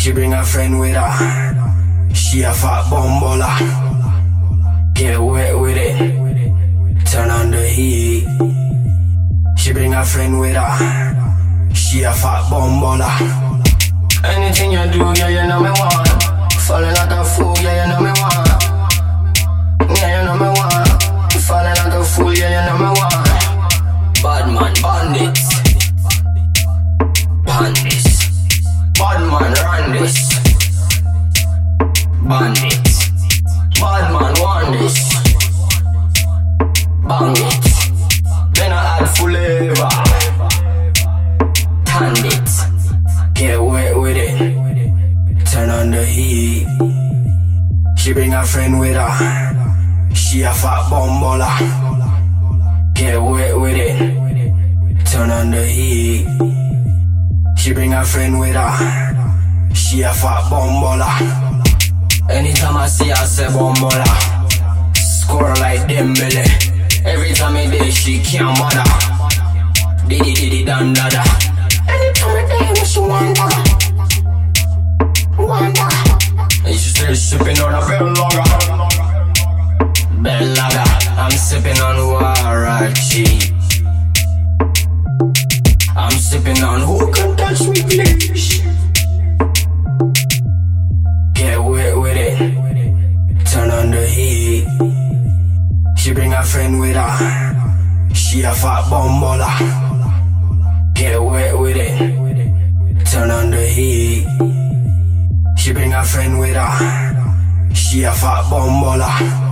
She bring a friend with her. She a fat bumbola. Get wet with it. Turn on the heat. She bring a friend with her. She a fat bumbola. Anything you do, yeah, you know me want. Falling like a fool, yeah, you know me want. Yeah, you know me want. Falling like a fool, yeah, you know me want. Bad man, bandits. Bandits. Bad man, run this. Bandits. Bad man, want this. Bang it. Then I add flavor. Hand it. Get wet with it. Turn on the heat. She bring a friend with her. She a fat bumbola. Get wet with it. Turn on the heat. She bring a friend with her. She a fat bumbola. Anytime I see her say bumbola, score like Dembele. Every time I did she can't bother. Diddy danda. Anytime I did she wonder. And she still sipping on a Bellaga. I'm sipping on Warachi. I'm sipping on who can touch me please. Get wet with it. Turn on the heat. She bring a friend with her. She a fat bumbola. Get wet with it. Turn on the heat. She bring a friend with her. She a fat bumbola.